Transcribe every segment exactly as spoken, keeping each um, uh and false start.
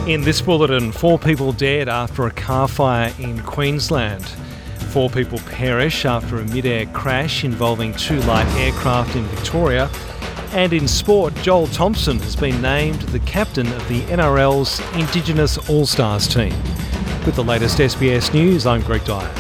In this bulletin, four people dead after a car fire in Queensland. Four people perish after a mid-air crash involving two light aircraft in Victoria. And in sport, Joel Thompson has been named the captain of the N R L's Indigenous All-Stars team. With the latest S B S News, I'm Greg Dyett.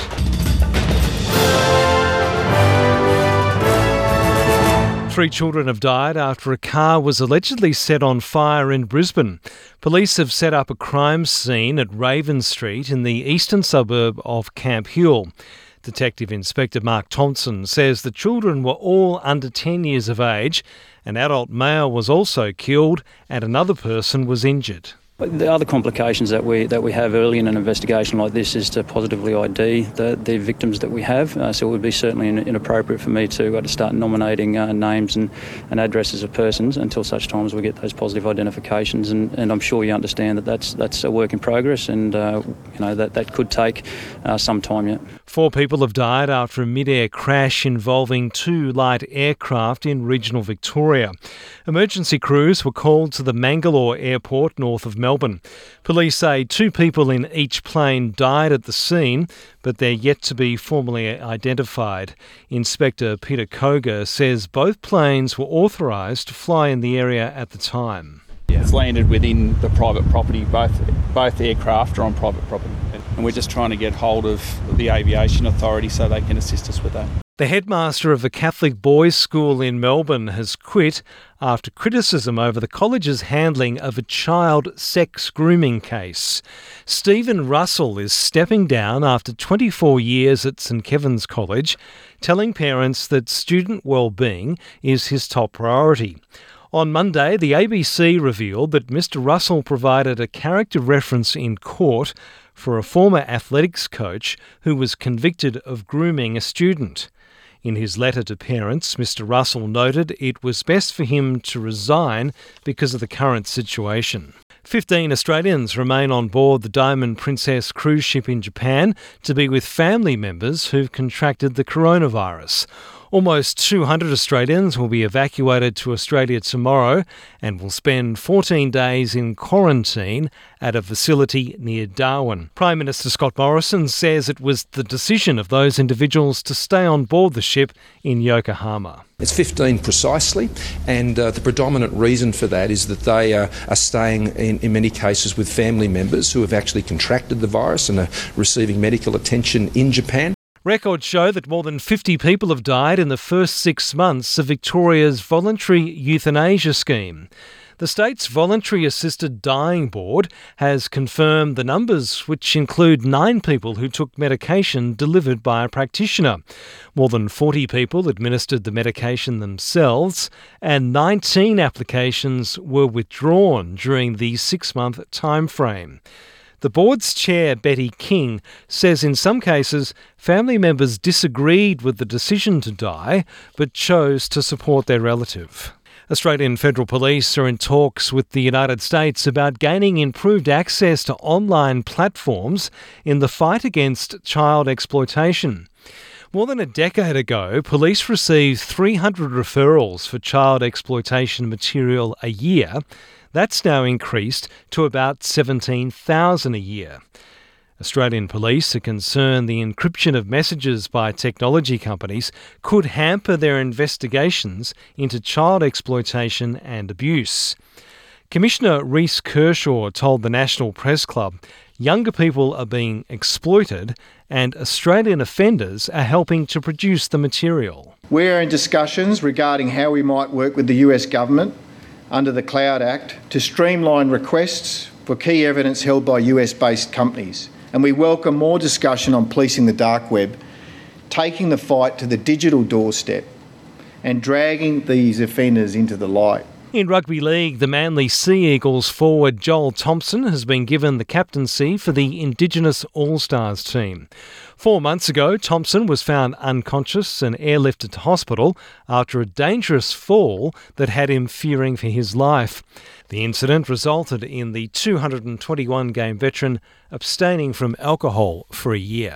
Three children have died after a car was allegedly set on fire in Brisbane. Police have set up a crime scene at Raven Street in the eastern suburb of Camp Hill. Detective Inspector Mark Thompson says the children were all under ten years of age. An adult male was also killed and another person was injured. The other complications that we that we have early in an investigation like this is to positively I D the, the victims that we have. Uh, so it would be certainly inappropriate for me to, uh, to start nominating uh, names and, and addresses of persons until such time as we get those positive identifications. And, and I'm sure you understand that that's that's a work in progress, and uh, you know that that could take uh, some time yet. Four people have died after a mid-air crash involving two light aircraft in regional Victoria. Emergency crews were called to the Mangalore airport north of Melbourne. Police say two people in each plane died at the scene, but they're yet to be formally identified. Inspector Peter Koga says both planes were authorised to fly in the area at the time. Yeah. It's landed within the private property. Both both aircraft are on private property. And we're just trying to get hold of the aviation authority so they can assist us with that. The headmaster of a Catholic boys' school in Melbourne has quit after criticism over the college's handling of a child sex grooming case. Stephen Russell is stepping down after twenty-four years at St Kevin's College, telling parents that student well-being is his top priority. On Monday, the A B C revealed that Mister Russell provided a character reference in court for a former athletics coach who was convicted of grooming a student. In his letter to parents, Mister Russell noted it was best for him to resign because of the current situation. Fifteen Australians remain on board the Diamond Princess cruise ship in Japan to be with family members who've contracted the coronavirus. Almost two hundred Australians will be evacuated to Australia tomorrow and will spend fourteen days in quarantine at a facility near Darwin. Prime Minister Scott Morrison says it was the decision of those individuals to stay on board the ship in Yokohama. It's fifteen precisely, and uh, the predominant reason for that is that they uh, are staying in, in many cases with family members who have actually contracted the virus and are receiving medical attention in Japan. Records show that more than fifty people have died in the first six months of Victoria's voluntary euthanasia scheme. The state's Voluntary Assisted Dying Board has confirmed the numbers, which include nine people who took medication delivered by a practitioner. More than forty people administered the medication themselves, and nineteen applications were withdrawn during the six-month timeframe. The board's chair, Betty King, says in some cases family members disagreed with the decision to die but chose to support their relative. Australian Federal Police are in talks with the United States about gaining improved access to online platforms in the fight against child exploitation. More than a decade ago, police received three hundred referrals for child exploitation material a year. That's now increased to about seventeen thousand a year. Australian police are concerned the encryption of messages by technology companies could hamper their investigations into child exploitation and abuse. Commissioner Reece Kershaw told the National Press Club younger people are being exploited and Australian offenders are helping to produce the material. We're in discussions regarding how we might work with the U S government under the Cloud Act to streamline requests for key evidence held by U S-based companies. And we welcome more discussion on policing the dark web, taking the fight to the digital doorstep and dragging these offenders into the light. In rugby league, the Manly Sea Eagles forward Joel Thompson has been given the captaincy for the Indigenous All-Stars team. Four months ago, Thompson was found unconscious and airlifted to hospital after a dangerous fall that had him fearing for his life. The incident resulted in the two hundred twenty-one game veteran abstaining from alcohol for a year.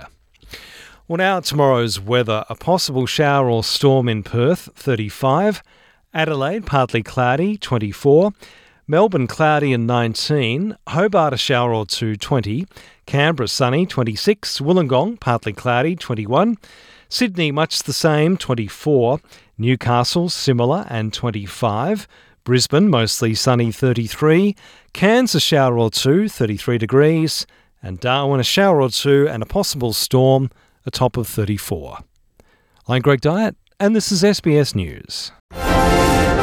Well, now tomorrow's weather. A possible shower or storm in Perth, thirty-five. Adelaide, partly cloudy, twenty-four. Melbourne cloudy and nineteen, Hobart a shower or two, twenty, Canberra sunny, twenty-six, Wollongong partly cloudy, twenty-one, Sydney much the same, twenty-four, Newcastle similar and twenty-five, Brisbane mostly sunny, thirty-three, Cairns a shower or two, thirty-three degrees, and Darwin a shower or two and a possible storm, a top of thirty-four. I'm Greg Dyett, and this is S B S News.